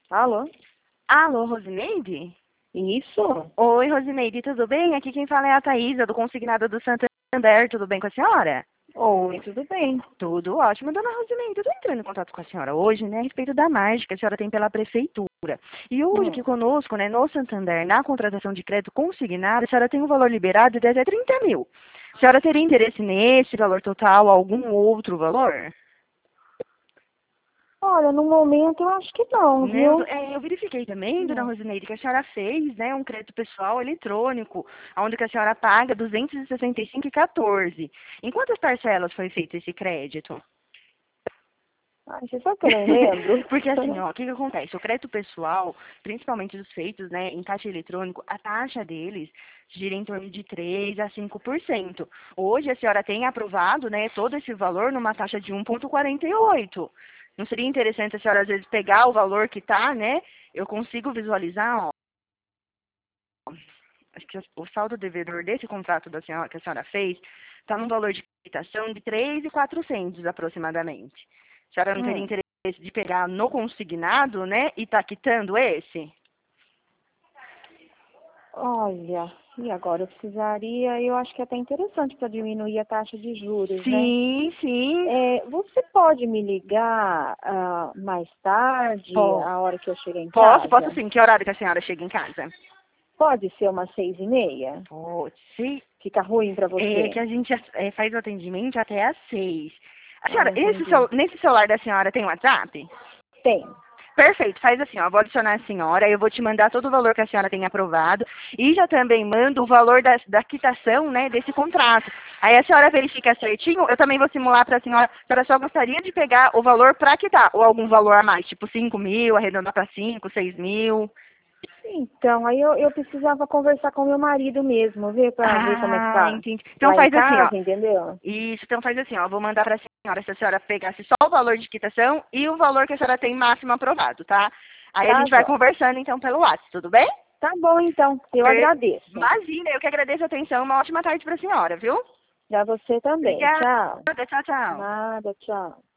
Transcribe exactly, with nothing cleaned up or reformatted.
Alô? Alô, Rosineide? Isso? Oi, Rosineide, tudo bem? Aqui quem fala é a Thaísa, do Consignado do Santander. Tudo bem com a senhora? Oi, tudo bem? Tudo ótimo, dona Rosineide. Eu estou entrando em contato com a senhora hoje, né, a respeito da margem que a senhora tem pela prefeitura. E hoje aqui Hum. conosco, né, no Santander, na contratação de crédito consignado, a senhora tem um valor liberado de até trinta mil. A senhora teria interesse nesse valor total, algum outro valor? Olha, no momento eu acho que não, Né, eu, viu? é, eu verifiquei também, dona Não. Rosineide, que a senhora fez, né, um crédito pessoal eletrônico, onde que a senhora paga duzentos e sessenta e cinco e quatorze. Em quantas parcelas foi feito esse crédito? Ai, você sabe que eu não lembro? Porque assim, ó, o que que acontece? O crédito pessoal, principalmente os feitos, né, em caixa eletrônico, a taxa deles gira em torno de três a cinco por cento. Hoje a senhora tem aprovado, né, todo esse valor numa taxa de um vírgula quarenta e oito. Não seria interessante a senhora às vezes pegar o valor que tá, né? Eu consigo visualizar, ó, acho que o saldo devedor desse contrato da senhora, que a senhora fez está num valor de quitação de três mil e quatrocentos aproximadamente. A senhora não teria Hum. interesse de pegar no consignado, né, e tá quitando esse? Olha, e agora eu precisaria, eu acho que é até interessante para diminuir a taxa de juros, né? Sim, sim. É, você pode me ligar ah, mais tarde, Po- a hora que eu chegar em Posso, posso casa? sim. Que horário que a senhora chega em casa? Pode ser umas seis e meia? Pode ser. Fica ruim para É que você? a gente é, faz o atendimento até às seis. A Ah, senhora, esse entendi. cel- nesse celular da senhora tem WhatsApp? Tem. Perfeito, faz assim, ó, vou adicionar a senhora, eu vou te mandar todo o valor que a senhora tem aprovado e já também mando o valor da, da quitação, né, desse contrato. Aí a senhora verifica certinho, eu também vou simular para a senhora, a senhora só gostaria de pegar o valor para quitar, ou algum valor a mais, tipo cinco mil, arredondar para cinco, seis mil. Então, aí eu, eu precisava conversar com meu marido mesmo, ver para ver como é que Ah, tá entendi. Então lá em faz assim, ó, casa, entendeu? isso, então faz assim, ó, eu vou mandar para a senhora, se a senhora pegasse só o valor de quitação e o valor que a senhora tem máximo aprovado, tá? Aí a Tá, gente vai Jó. conversando então pelo WhatsApp, tudo bem? Tá bom, então. Eu Per- agradeço. Imagina, eu que agradeço a atenção. Uma ótima tarde para a senhora, viu? Pra você também. Obrigada. Tchau. Tchau, tchau. Nada, tchau.